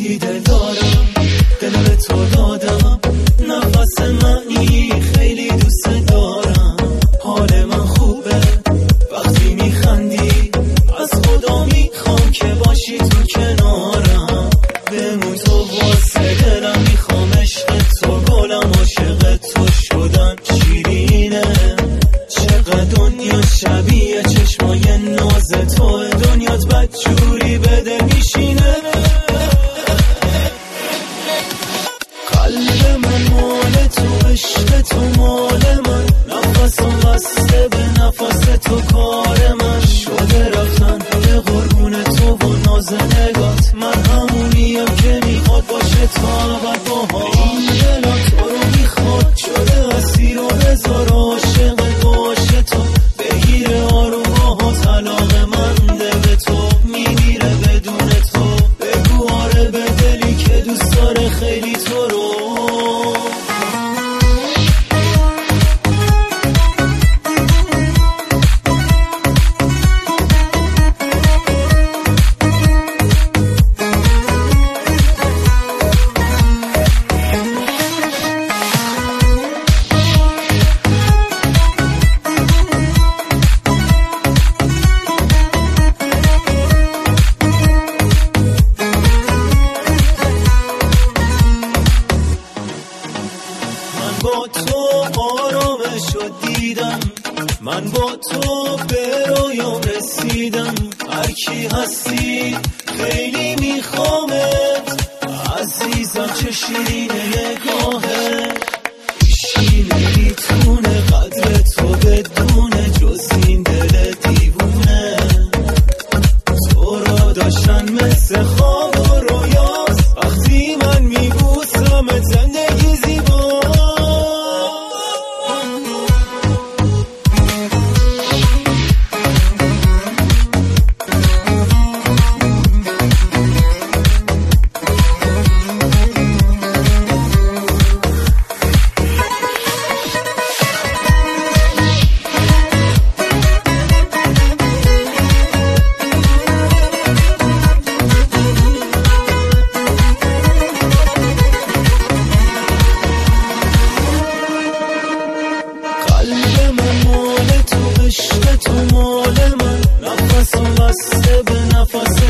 گفتی دل دارم، دل به تو دادم، نفس منی خیلی دوست دارم. حال من خوبه وقتی میخندی، از خدا میخوام که باشی تو کنارم. بمون تو واسه دلم، میخوام عشق تو، گلم عاشق تو شدن شیرینه. چقدر دنیا شبیه چشمای ناز تو، دنیات بدجوری به دل میشینه. قلب من مال تو، عشق تو مال من، نفسم بسته به نفس تو کار من شده. رفتن به قربون تو و ناز نگات، من همونیم که میخواد باشه تا ابد باها. این دلم تو رو میخواد، شده اسیر و بذار عاشق باشه تو. بگیره آروماها طلاق من ده به تو، میمیره بدون تو. بگو آره به دلی که دوست داره خیلی تو رو. با تو آرامشو دیدم، من با تو به رویام رسیدم. هرکی هستی خیلی میخوامت، عزیزم چه شیرین نگاهت. هیچکی نمیتونه قدر تو بدونه، جز این دل دیوونه. تو را داشتن مثل خواب و رویاست، وقتی من میبوسمت زندگی زیبا. عشق تو مال من، نفسم بسته به نفس